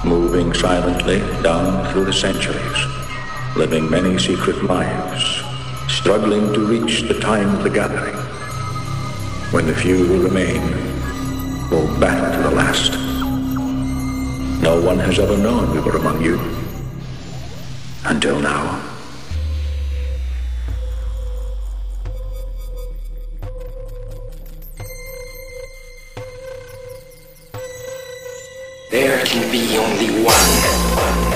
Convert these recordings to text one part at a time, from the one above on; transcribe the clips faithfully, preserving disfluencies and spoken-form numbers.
moving silently down through the centuries, living many secret lives, struggling to reach the time of the gathering, when the few who remain will battle to the last. No one has ever known we were among you, until now. There can be only one.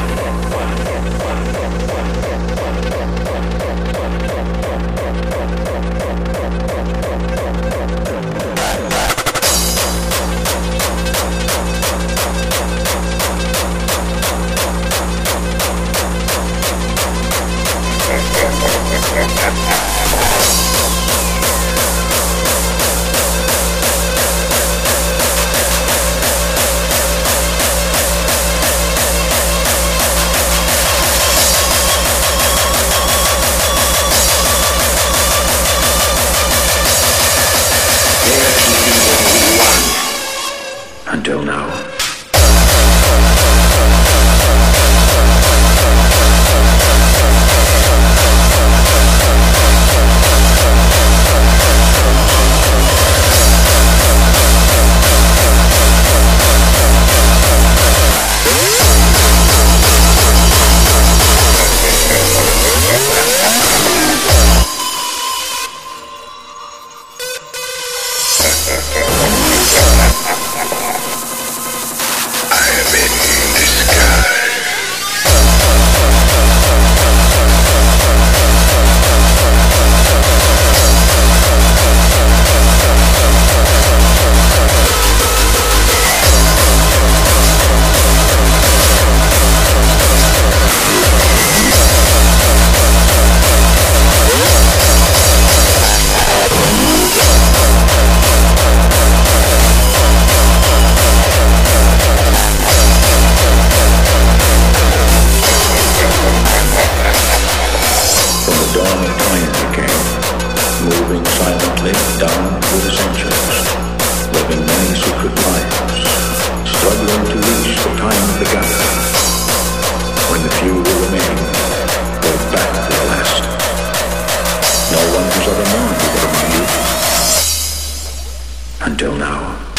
Until now. Moving silently down through the centuries, living many secret lives, struggling to reach the time of the gathering, when the few who remain go back to the last. No one has ever known we were among you, until now.